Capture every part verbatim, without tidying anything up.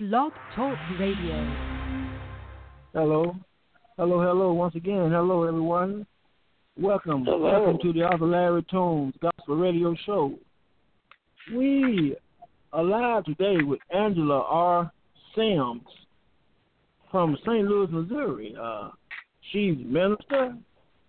Blog Talk Radio. Hello. Hello, hello, once again. Hello, everyone. Welcome. Hello. Welcome to the Arthur Larry Toombs Gospel Radio Show. We are live today with Angela R. Sims from Saint Louis, Missouri. Uh, she's a minister,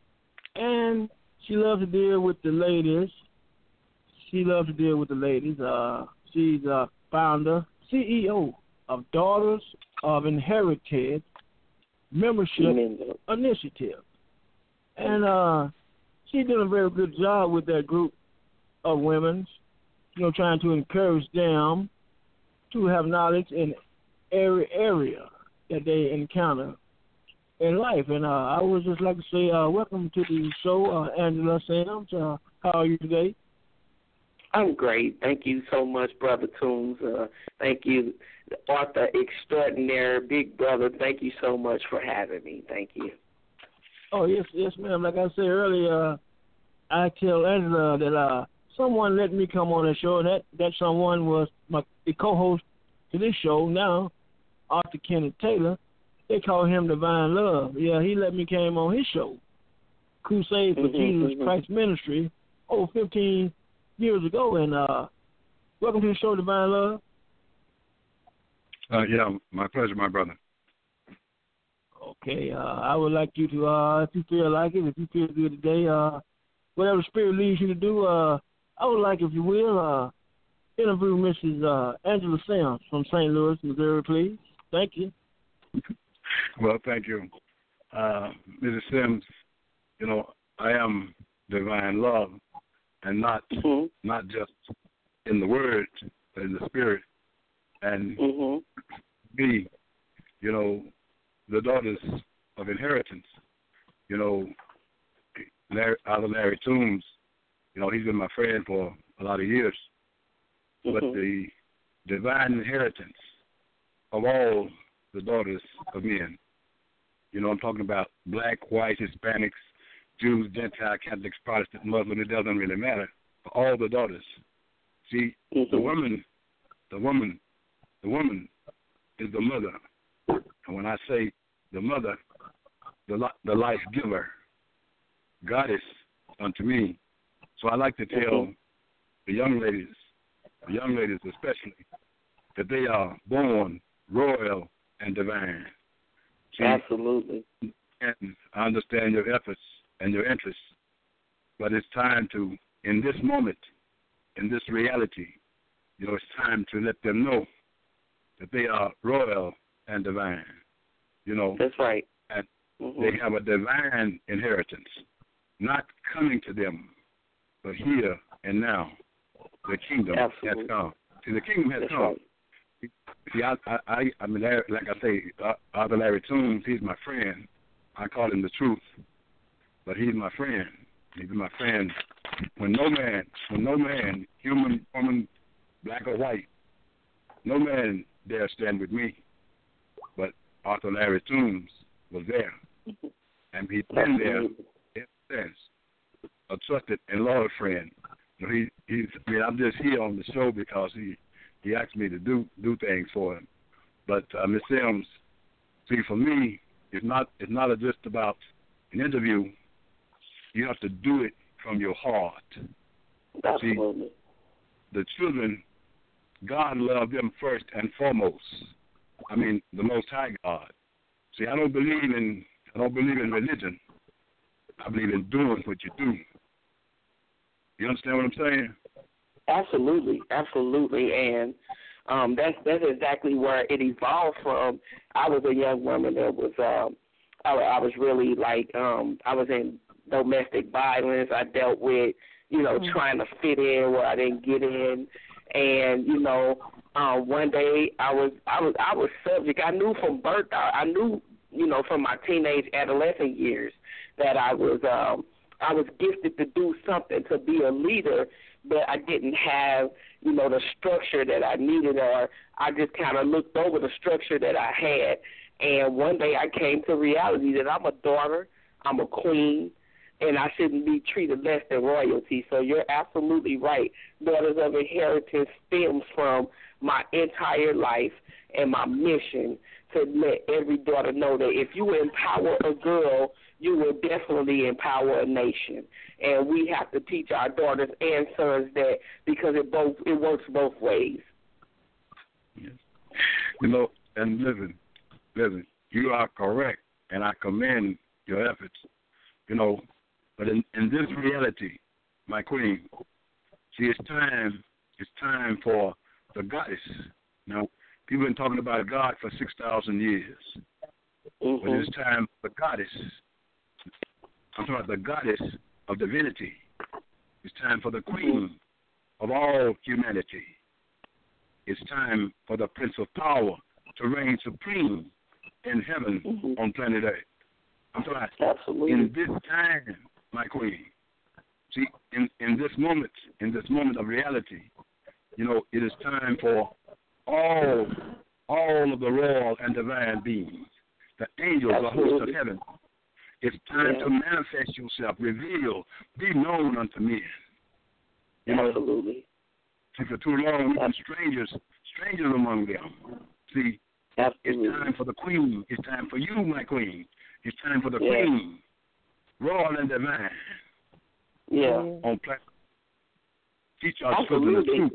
and she loves to deal with the ladies. She loves to deal with the ladies. Uh, she's a founder, C E O of Daughters of Inherited Membership Initiative. And uh, she's doing a very good job with that group of women, you know, trying to encourage them to have knowledge in every area that they encounter in life. And uh, I would just like to say uh, welcome to the show, uh, Angela Sims. Uh, how are you today? I'm great. Thank you so much, Brother Toombs. Uh, thank you, Arthur Extraordinaire, Big Brother. Thank you so much for having me. Thank you. Oh, yes, yes, ma'am. Like I said earlier, uh, I tell Angela that uh, someone let me come on the show, and that, that someone was my the co-host to this show now, Arthur Kenneth Taylor. They call him Divine Love. Yeah, he let me come on his show, Crusade for mm-hmm, Jesus mm-hmm. Christ Ministry, over fifteen years ago. And uh, welcome to the show, Divine Love. Uh, yeah, my pleasure, my brother. Okay, uh, I would like you to, uh, if you feel like it, if you feel good today, uh, whatever spirit leads you to do, uh, I would like, if you will, uh, interview Missus Uh, Angela Sims from Saint Louis, Missouri, please. Thank you. Well, thank you. Uh, Missus Sims, you know, I am Divine Love, and not mm-hmm. not just in the word, but in the spirit. And mm-hmm. be, you know, the Daughters of Inheritance. You know, Larry, Arthur Larry Toombs, you know, he's been my friend for a lot of years. Mm-hmm. But the divine inheritance of all the daughters of men, you know, I'm talking about black, white, Hispanics, Jews, Gentile, Catholics, Protestant, Muslim, it doesn't really matter. For all the daughters. See, mm-hmm. the woman, the woman, the woman is the mother. And when I say the mother, the the life giver, goddess unto me. So I like to tell mm-hmm. the young ladies, the young ladies especially, that they are born royal and divine. See, absolutely. And I understand your efforts and your interests, but it's time to, in this moment, in this reality, you know, it's time to let them know that they are royal and divine. You know, that's right. And mm-hmm. they have a divine inheritance, not coming to them, but here and now. The kingdom absolutely. has come. See, the kingdom has that's come. Right. See, I, I, I mean, like I say, Arthur Larry Toombs, he's my friend. I call him the truth, but he's my friend. He's my friend. When no man, when no man, human, woman, black or white, no man dare stand with me, but Arthur Larry Toombs was there, and he's been there ever since. A trusted and loyal friend. You know, he, he's. I mean, I'm just here on the show because he, he asked me to do do things for him. But uh, Miz Sims, see, for me, it's not it's not just about an interview. You have to do it from your heart. Absolutely. See, the children, God loved them first and foremost. I mean, the Most High God. See, I don't believe in I don't believe in religion. I believe in doing what you do. You understand what I'm saying? Absolutely, absolutely, and um, that's that's exactly where it evolved from. I was a young woman that was um, I, I was really like um, I was in domestic violence. I dealt with you know mm-hmm. trying to fit in where I didn't get in, and you know um, one day I was I was I was subject. I knew from birth. I, I knew you know from my teenage adolescent years that I was. Um, I was gifted to do something, to be a leader, but I didn't have, you know, the structure that I needed, or I just kind of looked over the structure that I had. And one day I came to reality that I'm a daughter, I'm a queen, and I shouldn't be treated less than royalty. So you're absolutely right. Daughters of Inheritance stems from my entire life and my mission to let every daughter know that if you empower a girl, you will definitely empower a nation. And we have to teach our daughters and sons that, because it both it works both ways. Yes. You know, and listen, listen, you are correct, and I commend your efforts. You know, but in, in this reality, my queen, see, it's time, it's time for the goddess. Now, people have been talking about God for six thousand years, mm-hmm. but it's time for the goddess. I'm talking about the goddess of divinity. It's time for the queen of all humanity. It's time for the Prince of Power to reign supreme in heaven mm-hmm. on planet Earth. I'm talking about Absolutely. In this time, my queen. See, in, in this moment, in this moment of reality, you know, it is time for all, all of the royal and divine beings, the angels, Absolutely. The hosts of heaven. It's time yeah. to manifest yourself, reveal, be known unto men. You know, Absolutely. See, for too long we've been strangers, strangers among them. See, Absolutely. It's time for the queen. It's time for you, my queen. It's time for the yeah. queen, royal and divine. Yeah. On planet. Teach our children the truth.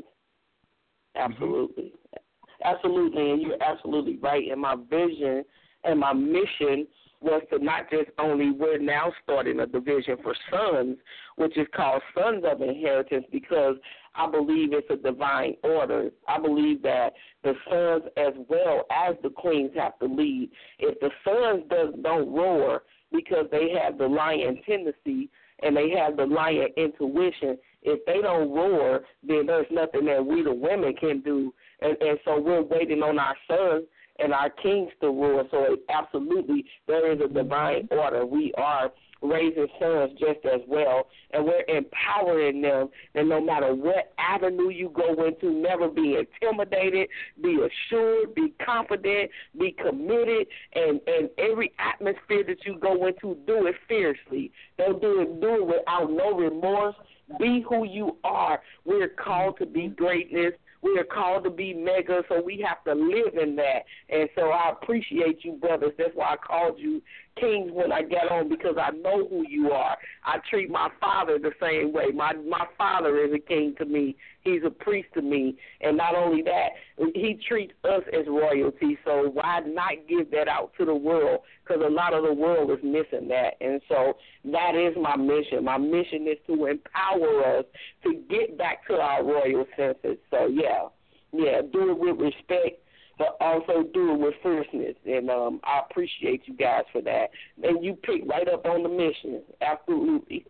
Absolutely. Mm-hmm. Absolutely, and you're absolutely right. And my vision and my mission was to not just only, we're now starting a division for sons, which is called Sons of Inheritance, because I believe it's a divine order. I believe that the sons as well as the queens have to lead. If the sons does, don't roar because they have the lion tendency and they have the lion intuition, if they don't roar, then there's nothing that we the women can do. And, and so we're waiting on our sons and our kings to rule. So absolutely, there is a divine order. We are raising sons just as well, and we're empowering them. And no matter what avenue you go into, never be intimidated, be assured, be confident, be committed, and, and every atmosphere that you go into, do it fiercely. Don't do it, do it without no remorse. Be who you are. We're called to be greatness. We are called to be mega, so we have to live in that. And so I appreciate you, brothers. That's why I called you kings when I got on, because I know who you are. I treat my father the same way. My my father is a king to me. He's a priest to me. And not only that, he treats us as royalty. So why not give that out to the world? Because a lot of the world is missing that. And so that is my mission. My mission is to empower us to get back to our royal senses. So, yeah, yeah, do it with respect, but also do it with fierceness. And um, I appreciate you guys for that. And you picked right up on the mission. Absolutely.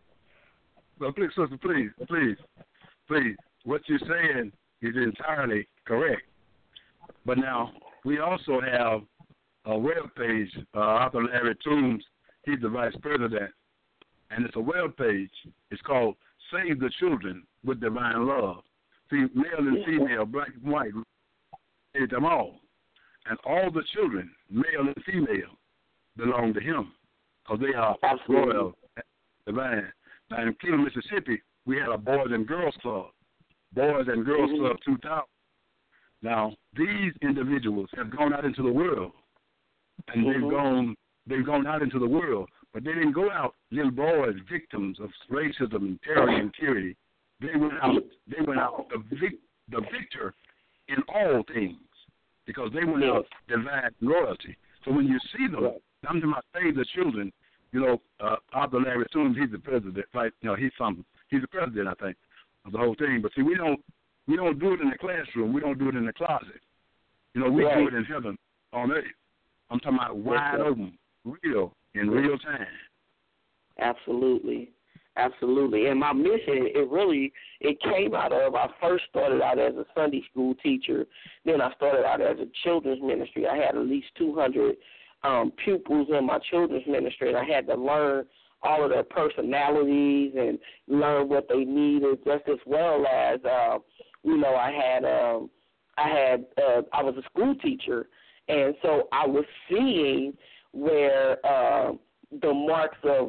Well, please, sister, please, please, please, what you're saying is entirely correct. But now, we also have a web page, uh, Arthur Larry Toombs, he's the vice president, and it's a web page. It's called Save the Children with Divine Love. See, male and female, black and white, save them all. And all the children, male and female, belong to him, because they are Absolutely. Royal, divine. Now, in Cleveland, Mississippi, we had a Boys and Girls Club, Boys and Girls mm-hmm. Club two thousand. Now, these individuals have gone out into the world, and mm-hmm. they've gone they've gone out into the world, but they didn't go out little boys, victims of racism and terror and tyranny. They went out. They went out the vic, the victor in all things, because they went out divine royalty. So when you see them, right. I'm talking about save the children. You know, uh, Arthur Larry Toombs, he's the president, right? You know, he's some, he's the president, I think, of the whole thing. But see, we don't, we don't do it in the classroom. We don't do it in the closet. You know, we right. do it in heaven on earth. I'm talking about wide yes, open, real, in real time. Absolutely. Absolutely. And my mission, it really, it came out of, I first started out as a Sunday school teacher. Then I started out as a children's ministry. I had at least two hundred um, pupils in my children's ministry, and I had to learn all of their personalities and learn what they needed, just as well as, uh, you know, I had, um, I had, uh, I was a school teacher, and so I was seeing where uh, the marks of,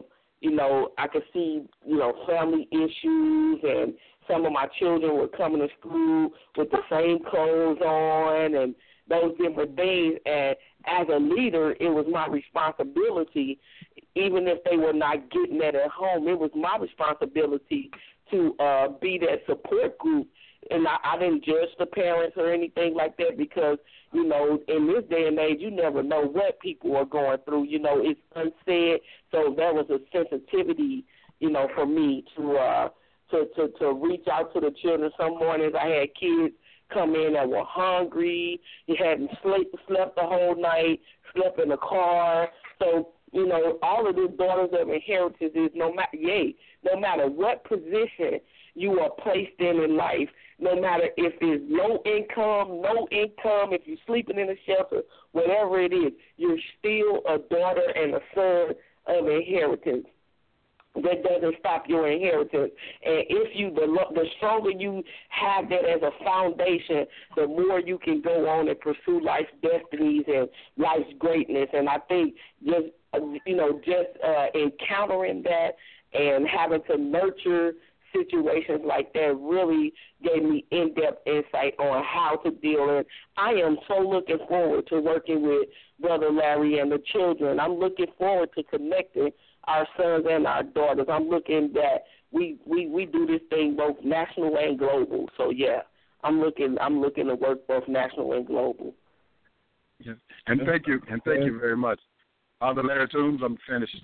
you know, I could see, you know, family issues, and some of my children were coming to school with the same clothes on and those different things. And as a leader, it was my responsibility, even if they were not getting that at home, it was my responsibility to uh, be that support group. And I, I didn't judge the parents or anything like that because, you know, in this day and age, you never know what people are going through. You know, it's unsaid. So there was a sensitivity, you know, for me to uh, to, to, to reach out to the children. Some mornings I had kids come in that were hungry. You hadn't slept, slept the whole night, slept in the car. So, you know, all of these daughters of inheritance is no matter, yay, no matter what position you are placed in in life, no matter if it's low income, no income, if you're sleeping in a shelter, whatever it is, you're still a daughter and a son of inheritance. That doesn't stop your inheritance. And if you, the, the stronger you have that as a foundation, the more you can go on and pursue life's destinies and life's greatness. And I think just, you know, just uh, encountering that and having to nurture situations like that really gave me in-depth insight on how to deal. And I am so looking forward to working with Brother Larry and the children. I'm looking forward to connecting our sons and our daughters. I'm looking that we, we, we do this thing both national and global. So yeah, I'm looking I'm looking to work both national and global. Yes. And thank you and thank you very much. Father Larry Toombs, I'm finished.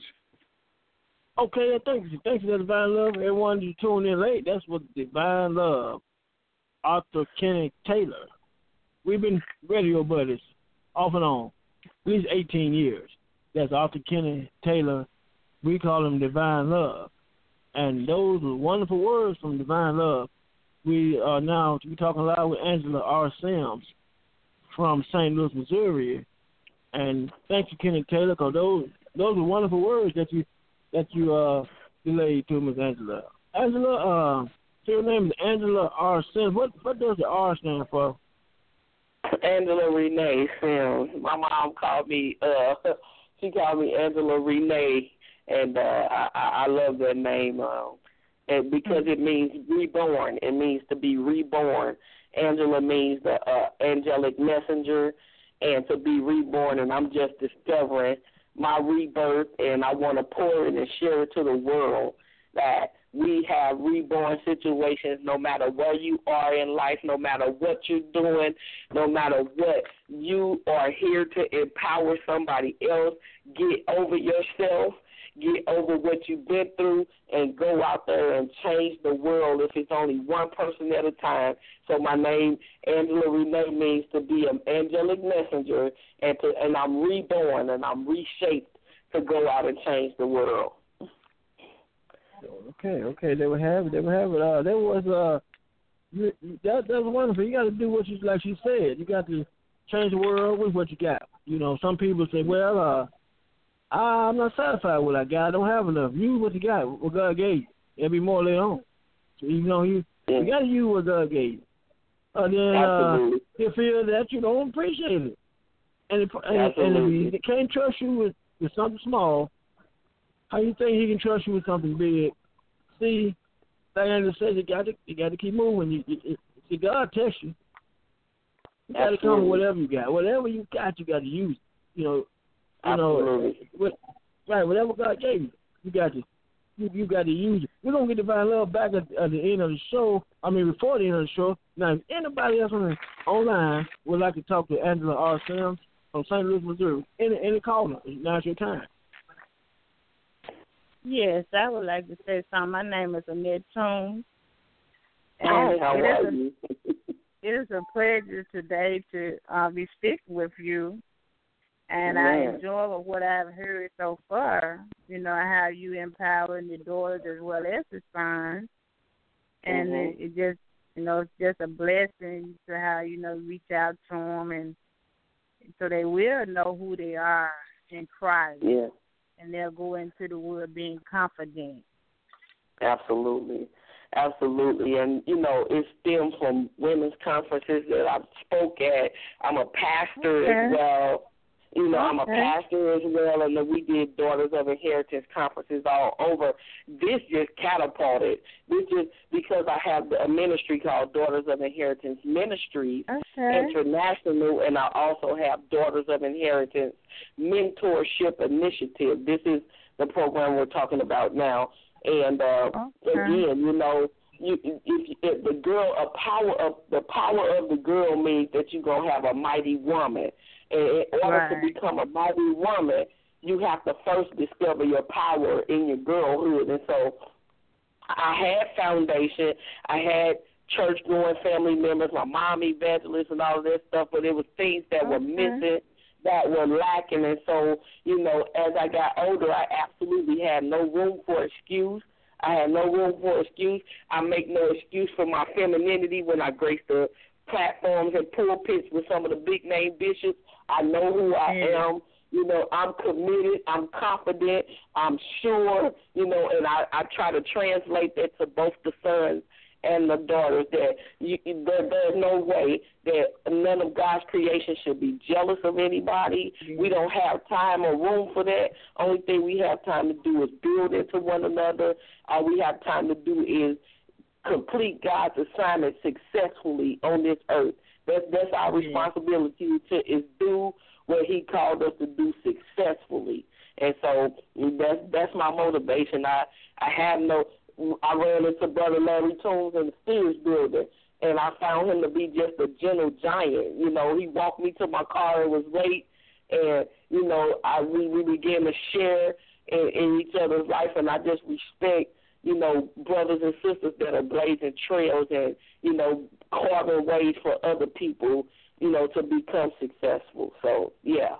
Okay, thank you. Thank you for Divine Love. Everyone who tuned in late, that's what Divine Love, Arthur Kenneth Taylor. We've been radio buddies off and on at least eighteen years. That's Arthur Kenneth Taylor. We call him Divine Love. And those are wonderful words from Divine Love. We are now we talking live with Angela R. Sims from Saint Louis, Missouri. And thank you, Kenneth Taylor, because those those are wonderful words that you that you uh relayed to Miz Angela. Angela, uh, so your name is Angela R. Sims. What what does the R stand for? Angela Renee Sims. My mom called me. Uh, she called me Angela Renee. And uh, I, I love that name uh, and because it means reborn. It means to be reborn. Angela means the uh, angelic messenger and to be reborn. And I'm just discovering my rebirth, and I want to pour it and share it to the world that we have reborn situations no matter where you are in life, no matter what you're doing, no matter what. You are here to empower somebody else. Get over yourself. Get over what you've been through and go out there and change the world if it's only one person at a time. So my name, Angela Renee, means to be an angelic messenger, and to, and I'm reborn and I'm reshaped to go out and change the world. Okay, okay, they would have it. They would have it. Uh, there was uh, you, that that was wonderful. You got to do what you like. She said, you got to change the world with what you got. You know, some people say, well, uh. I'm not satisfied with what I got. I don't have enough. Use what you got, what God gave you. There'll be more later on. So, you know, you, you got to use what God gave you. Uh, then uh, you feel that you don't appreciate it. And, it, and, and if he can't trust you with, with something small, how you think he can trust you with something big? See, Diana says you got to you got to keep moving. You, you, see, God tests you. You got to come with whatever you got. Whatever you got, you got to use it. You know, You know, what, right? Whatever God gave you, you got to, you, you got to use it. We're gonna get Divine Love back at, at the end of the show. I mean, before the end of the show. Now, if anybody else on the online would like to talk to Angela R. Sims from Saint Louis, Missouri, any any caller, now's your time. Yes, I would like to say something. My name is Annette Toombs. Hi, how it are is you? A, it is a pleasure today to uh, be speaking with you. And Man. I enjoy what I've heard so far, you know, how you empowering your daughters as well as the sons. And mm-hmm. it, it just, you know, it's just a blessing to how, you know, reach out to them and so they will know who they are in Christ. Yeah. And they'll go into the world being confident. Absolutely. Absolutely. And, you know, it stems from women's conferences that I've spoke at. I'm a pastor okay. as well. You know, okay. I'm a pastor as well, and then we did Daughters of Inheritance conferences all over. This just catapulted. This just because I have a ministry called Daughters of Inheritance Ministries okay. International, and I also have Daughters of Inheritance Mentorship Initiative. This is the program we're talking about now. And uh, okay. again, you know, you, if, if the girl, a power of the power of the girl means that you're gonna have a mighty woman. And in order right. to become a mighty woman, you have to first discover your power in your girlhood. And so I had foundation. I had church-going family members, my mom evangelist and all of that stuff, but there was things that okay. were missing, that were lacking. And so, you know, as I got older, I absolutely had no room for excuse. I had no room for excuse. I make no excuse for my femininity when I grace the platforms and pulpits with some of the big-name bishops. I know who I am. You know, I'm committed. I'm confident. I'm sure, you know, and I, I try to translate that to both the sons and the daughters, that you, there, there's no way that none of God's creation should be jealous of anybody. Mm-hmm. We don't have time or room for that. Only thing we have time to do is build into one another. All we have time to do is complete God's assignment successfully on this earth. That's, that's our responsibility to is do what he called us to do successfully. And so that's that's my motivation. I, I have no I ran into Brother Larry Toombs in the Steers building, and I found him to be just a gentle giant. You know, he walked me to my car and was late, and, you know, I we, we began to share in, in each other's life, and I just respect, you know, brothers and sisters that are blazing trails and, you know, carving ways for other people, you know, to become successful. So, yeah.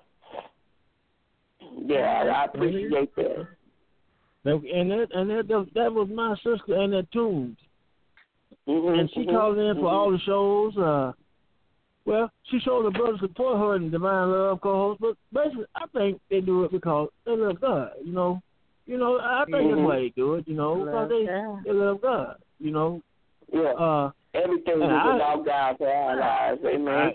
Yeah, I, I appreciate that. And that and that that was my sister and that Toombs. Mm-hmm, and she mm-hmm, called in mm-hmm. for all the shows. Uh, well, she showed the brothers support her in Divine Love co-host, but basically I think they do it because they love God, you know. You know, I think mm-hmm. that's why they do it, you know, because they, they love God, you know. Yeah. Uh, Everything is I, about God for our lives, amen.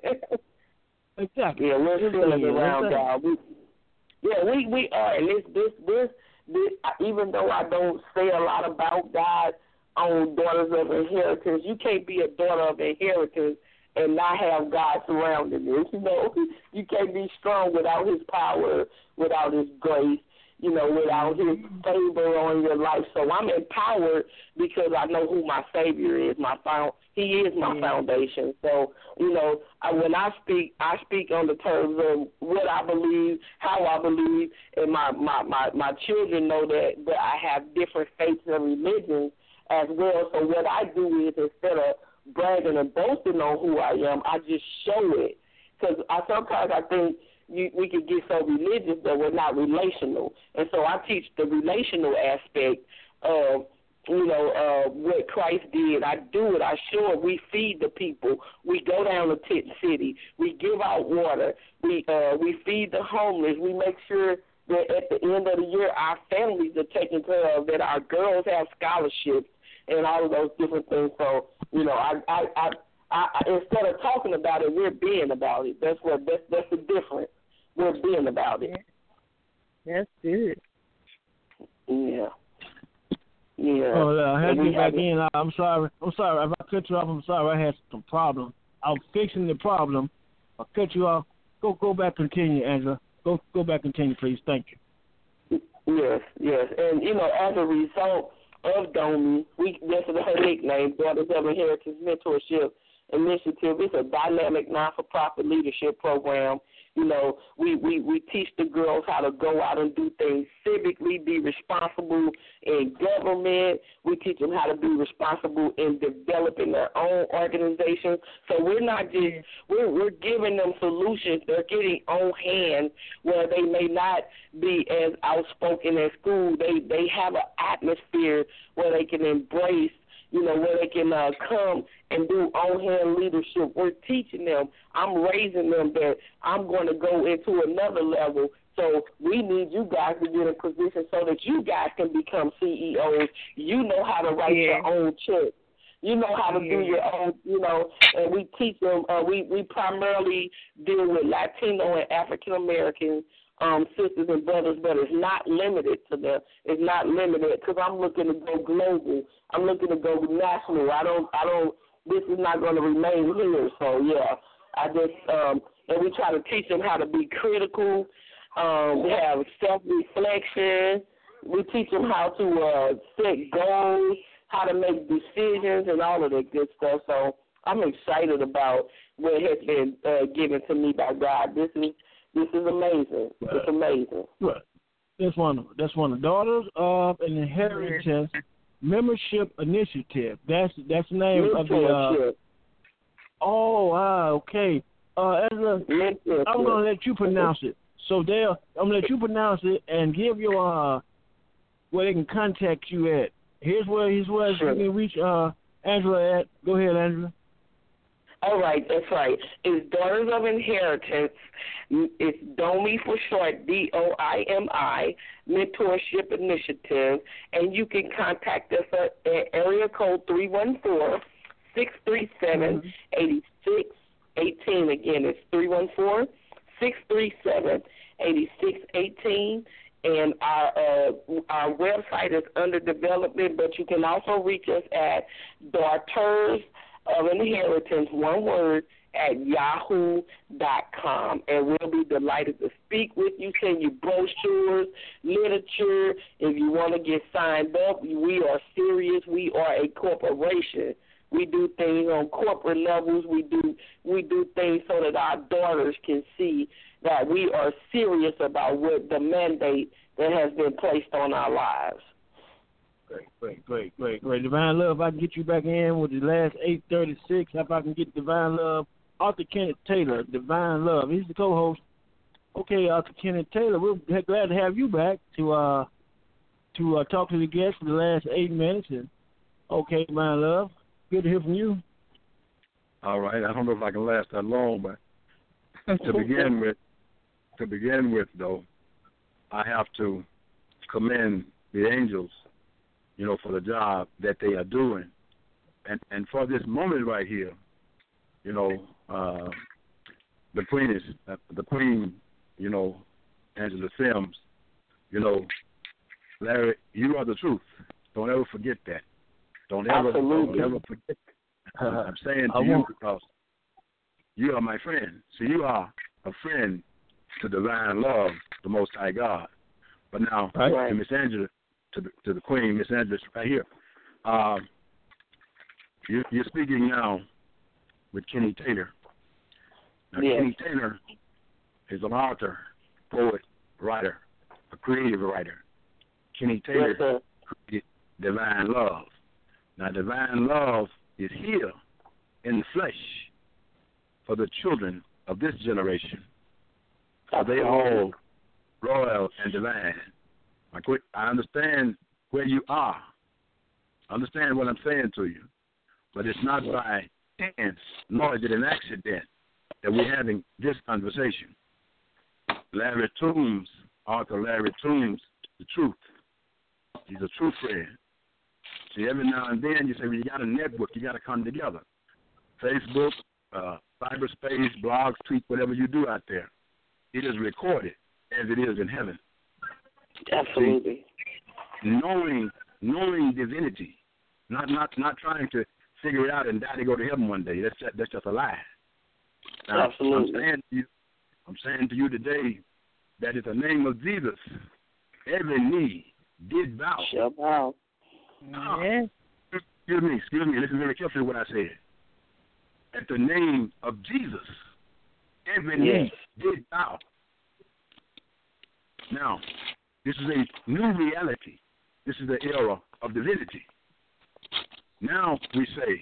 I, exactly. Yeah, we're centered around God. We, yeah, we, we are, and this, this, this, this, even though I don't say a lot about God on Daughters of Inheritance, you can't be a daughter of inheritance and not have God surrounding you. You know, you can't be strong without His power, without His grace, you know, without His favor on your life. So I'm empowered because I know who my Savior is. My found, He is my yeah. foundation. So, you know, I, when I speak, I speak on the terms of what I believe, how I believe, and my, my, my, my children know that, that I have different faiths and religions as well. So what I do is, instead of bragging and boasting on who I am, I just show it. Because I, sometimes I think you, we can get so religious that we're not relational. And so I teach the relational aspect of, you know, uh, what Christ did. I do it. I show it. We feed the people. We go down to Tent City. We give out water. We uh, we feed the homeless. We make sure that at the end of the year our families are taken care of, that our girls have scholarships and all of those different things. So, you know, I, I, I, I, instead of talking about it, we're being about it. That's what that's that's the difference. We're being about it. That's good. Yeah. Yeah. Oh, uh, I had to get back it. in. I'm sorry. I'm sorry. If I cut you off, I'm sorry. I had some problem. I'm fixing the problem. I'll cut you off. Go go back, continue, Angela. Go go back, continue, please. Thank you. Yes, yes. And, you know, as a result of Domi, we this is her nickname, Daughters of Inheritance Mentorship Initiative. It's a dynamic non-for-profit leadership program. You know, we, we, we teach the girls how to go out and do things civically, be responsible in government. We teach them how to be responsible in developing their own organization. So we're not just, we're, we're giving them solutions. They're getting on hand where they may not be as outspoken at school. They, they have an atmosphere where they can embrace, you know, where they can uh, come and do on-hand leadership. We're teaching them. I'm raising them that I'm going to go into another level. So we need you guys to get in position so that you guys can become C E Os. You know how to write yeah. your own check. You know how to do your own, you know, and we teach them. Uh, we, we primarily deal with Latino and African American um, sisters and brothers, but it's not limited to the. It's not limited because I'm looking to go global. I'm looking to go national. I don't. I don't. This is not going to remain here. So yeah, I just um, and we try to teach them how to be critical. Um, we have self-reflection. We teach them how to uh, set goals, how to make decisions, and all of that good stuff. So I'm excited about what has been uh, given to me by God. This is this is amazing. Right. It's amazing. Right. That's one. That's one of the Daughters of an Inheritance Membership Initiative. That's that's the name of the. Uh, oh, wow. Okay. Uh, Ezra, I'm gonna let you pronounce it. So Dale, I'm gonna let you pronounce it and give your uh, where they can contact you at. Here's where here's where sure. you can reach uh, Angela at. Go ahead, Angela. All right, that's right. It's Daughters of Inheritance. It's DOMI for short, D O I M I, Mentorship Initiative. And you can contact us at, at area code three one four, six three seven, eight six one eight. Again, it's three one four, six three seven, eight six one eight. And our uh, our website is under development, but you can also reach us at Daughters of Inheritance, one word, at yahoo dot com. And we'll be delighted to speak with you, send you brochures, literature. If you want to get signed up, we are serious. We are a corporation. We do things on corporate levels. We do we do things so that our daughters can see that we are serious about what the mandate that has been placed on our lives. Great, great, great, great, great. Divine Love, if I can get you back in with the last eight thirty-six, if I can get Divine Love, Arthur Kenneth Taylor, Divine Love. He's the co-host. Okay, Arthur Kenneth Taylor, we're glad to have you back to uh to uh, talk to the guests for the last eight minutes. And okay, Divine Love, good to hear from you. All right, I don't know if I can last that long, but to begin with, to begin with, though, I have to commend the angels, you know, for the job that they are doing. And and for this moment right here, you know, uh, the Queen is, uh, the Queen, you know, Angela Sims, you know, Larry, you are the truth. Don't ever forget that. Don't ever, don't ever forget that. I'm saying to you because you are my friend. So you are a friend to Divine Love, the Most High God. But now, right. to Miss Angela, to the, to the Queen, Miss Angela, right here. Uh, you, you're speaking now with Kenny Taylor. Now, yes. Kenny Taylor is an author, poet, writer, a creative writer. Kenny Taylor yes, created Divine Love. Now, Divine Love is here in the flesh for the children of this generation. So they all royal and divine. I, quit, I understand where you are. I understand what I'm saying to you. But it's not by chance, nor is it an accident that we're having this conversation. Larry Toombs, Arthur Larry Toombs, the truth. He's a true friend. See, every now and then you say, well, you got a network, you got to come together. Facebook, uh, cyberspace, blogs, tweets, whatever you do out there, it is recorded as it is in heaven. Absolutely. See, knowing, knowing divinity, not not not trying to figure it out and die to go to heaven one day. That's just, that's just a lie. Now, Absolutely. I'm saying to you, I'm saying to you today that in the name of Jesus, every knee did bow. Shall bow. Oh, yeah. Excuse me, excuse me. Listen very carefully to what I said. At the name of Jesus, every yes. knee did bow. Now, this is a new reality. This is the era of divinity. Now we say,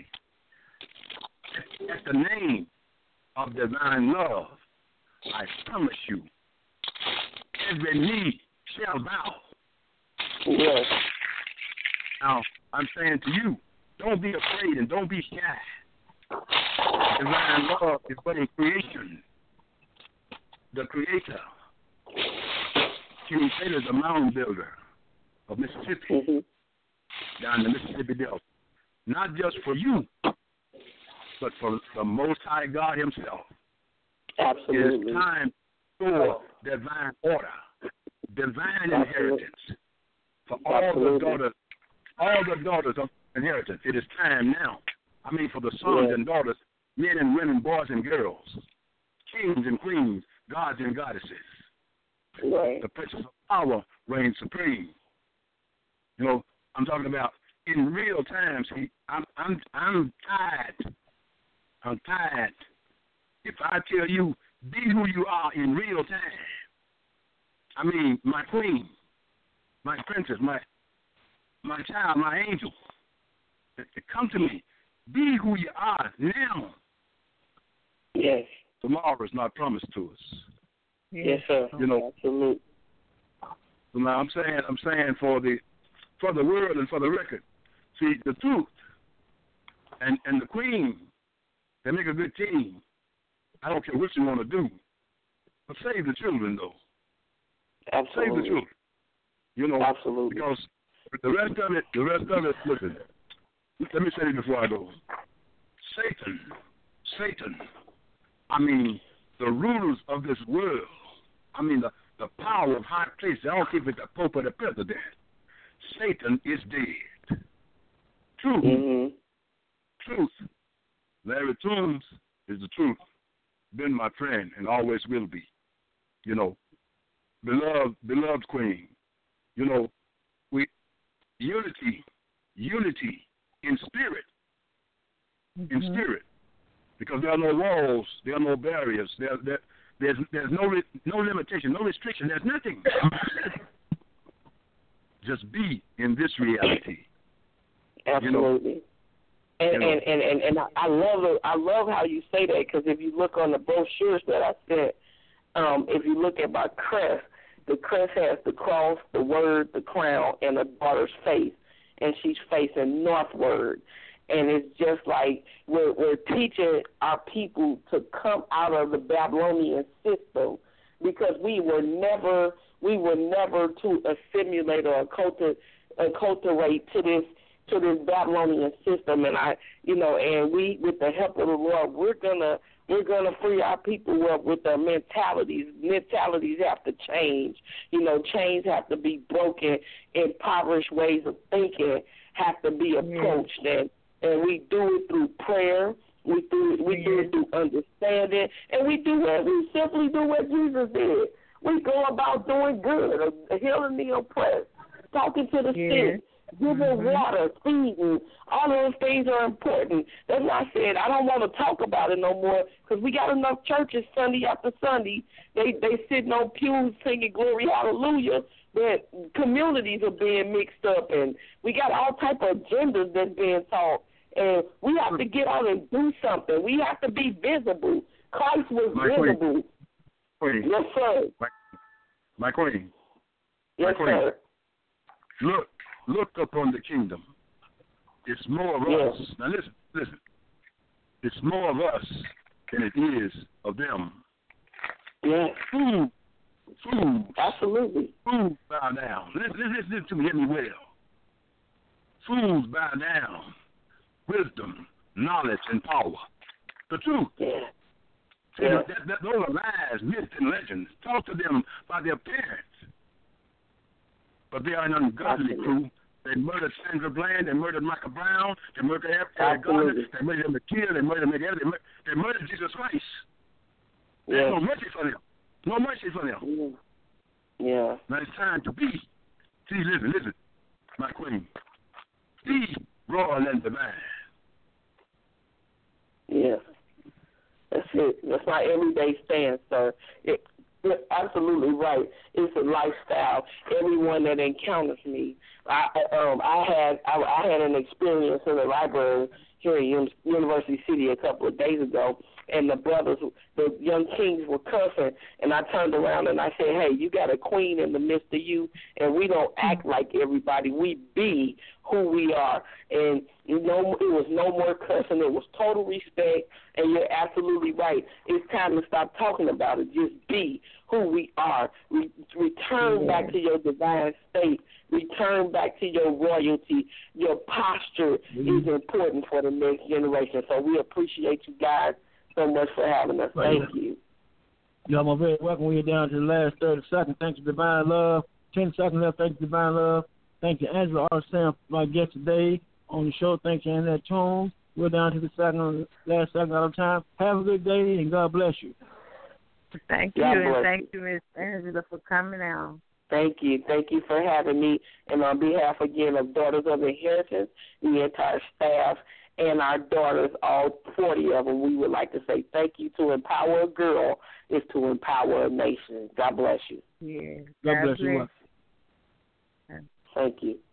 at the name of divine love, I promise you, every knee shall bow. Yes. Now, I'm saying to you, don't be afraid and don't be shy. Divine love is but a creation. The creator. Kenny Taylor is a mound builder of Mississippi, mm-hmm. down the Mississippi Delta. not just for you, but for the Most High God Himself. Absolutely. It is time for divine order, divine inheritance for all Absolutely. the daughters, all the daughters of inheritance. It is time now. I mean, for the sons yeah. and daughters, men and women, boys and girls, kings and queens, gods and goddesses. Right. The Princess of Power reigns supreme. You know, I'm talking about in real time. See, I'm I'm I'm tired. I'm tired. If I tell you, be who you are in real time. I mean, my queen, my princess, my my child, my angel. Come to me. Be who you are now. Yes. Tomorrow is not promised to us. Yes, sir. You know, absolutely. So now I'm saying, I'm saying for the for the world and for the record. See, the truth and and the queen, they make a good team. I don't care what you want to do, but save the children though. Absolutely. Save the children. You know, absolutely. Because the rest of it, the rest of it. Listen, let me say it before I go. Satan, Satan. I mean, the rulers of this world. I mean, the, the power of high places. I don't care if it's the Pope or the President. Satan is dead. Truth. Mm-hmm. Truth. Larry Toombs is the truth. Been my friend and always will be. You know, beloved, beloved queen. You know, we unity, unity in spirit, mm-hmm. in spirit. Because there are no walls, there are no barriers, there, there there's there's no no limitation, no restriction, there's nothing. Just be in this reality. Absolutely. You know, and, you know. and, and, and and I love it. I love how you say that, because if you look on the brochures that I sent, um, if you look at my crest, the crest has the cross, the word, the crown, and the daughter's face, and she's facing northward. And it's just like we're, we're teaching our people to come out of the Babylonian system, because we were never we were never to assimilate or acculturate, acculturate to this to this Babylonian system. And I, you know, and we, with the help of the Lord, we're gonna we're gonna free our people up with their mentalities. Mentalities have to change. You know, chains have to be broken. Impoverished ways of thinking have to be approached. Yeah. And And we do it through prayer. We do we do it through understanding, and we do it. We simply do what Jesus did. We go about doing good, healing the oppressed, talking to the yeah. sick, giving mm-hmm. water, feeding. All those things are important. That's not saying I don't want to talk about it no more, because we got enough churches Sunday after Sunday. They they sitting on pews singing glory hallelujah. That communities are being mixed up, and we got all type of agendas that's being taught, and we have to get out and do something. We have to be visible. Christ was my visible. Queen. Yes, sir. My, my queen. Yes, my queen. sir. Look, look upon the kingdom. It's more of yes. us. Now listen, listen. It's more of us than it is of them. Yes. Food. Food. Absolutely. Fools bow down. Listen, listen, listen to me, hear me well. Fools bow down. Wisdom, knowledge, and power. The truth. Yeah. See, yeah. That, that, those are lies, myths, and legends. Talk to them by their parents. But they are an ungodly crew. They murdered Sandra Bland. They murdered Michael Brown. They murdered Eric Gardner. They murdered him to kill. They murdered him. They murdered, they murdered Jesus Christ. There's yeah. no mercy for them. No mercy for them. Yeah. yeah. Now it's time to be. See, listen, listen, my queen. Be royal and divine. Yeah. That's it. That's my everyday stance, sir. It, you're absolutely right. It's a lifestyle. Everyone that encounters me, I um I had I, I had an experience in the library here in University City a couple of days ago, and the brothers the young kings were cussing, and I turned around and I said, hey, you got a queen in the midst of you, and we don't act like everybody. We be who we are. And you know, it was no more cussing. It was total respect, and you're absolutely right. It's time to stop talking about it. Just be who we are. Re- return yeah. back to your divine state. Return back to your royalty. Your posture mm-hmm. is important for the next generation. So we appreciate you guys so much for having us. Thank right. you. Y'all are very welcome. We're down to the last thirty seconds. Thank you, Divine Love. Ten seconds left. Thank you, Divine Love. Thank you, Angela R. Sam, my guest today on the show. Thank you, Annette Tone. We're down to the second, last second out of time. Have a good day, and God bless you. Thank you, God and thank you, Miss Angela, for coming out. Thank you. Thank you for having me. And on behalf, again, of Daughters of Inheritance, the entire staff, and our daughters, all forty of them, we would like to say thank you. To empower a girl is to empower a nation. God bless you. Yeah. God, God bless, bless you. Thank you.